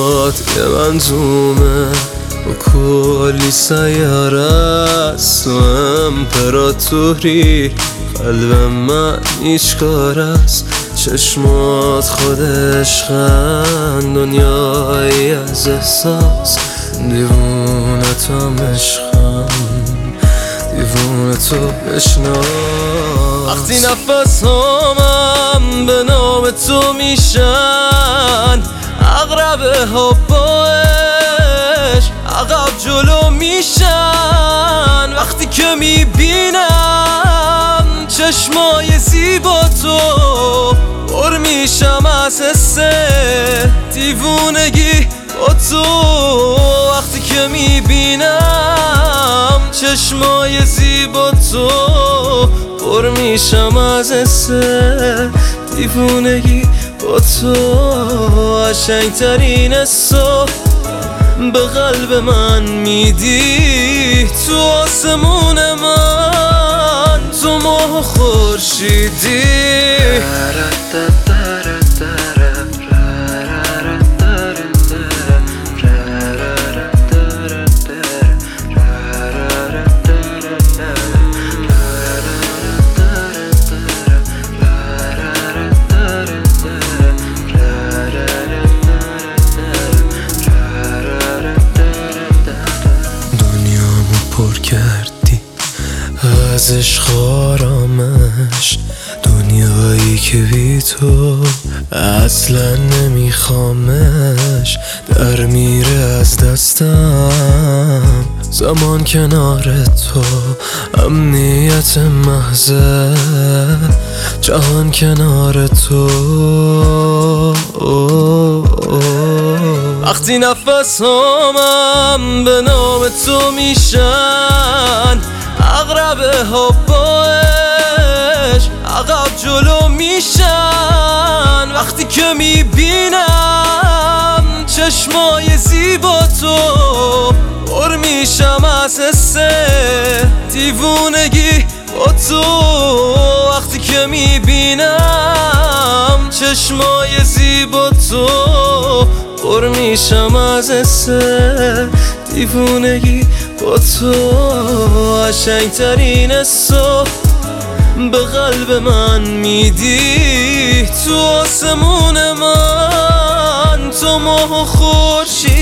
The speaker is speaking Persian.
چشمات یه منظومه با کلی سیاره است تو امپراتوری قلب من هیچ کار است چشمات خود عشقن دنیایی از احساس دیوونه تو عشقم دیوونه تو بشناس وقتی نفس هامم به نام تو میشن اغربه ها باش عقب جلو میشن وقتی که میبینم چشمای زیبا تو پر میشم از حس دیوونگی با تو وقتی که میبینم چشمای زیبا تو پر میشم از حس دیوونگی با تو قشنگترین حسو به قلب من میدی تو آسمون من تو ماه خورشیدی پر کردی از عشق آرامش دنیایی که بی تو اصلا نمیخوامش در میره از دستم زمان کنار تو امنیت محضه جهان کنار تو وقتی نفس هامم به نام تو میشن اغربه ها باش عقب جلو میشن وقتی که میبینم چشمای زیبا تو پر میشم از حس دیوونگی با تو وقتی که میبینم چشمای زیبا تو پر میشم از حس دیوونگی با تو قشنگترین حسو به قلب من میدی تو آسمون من تو ماه خورشید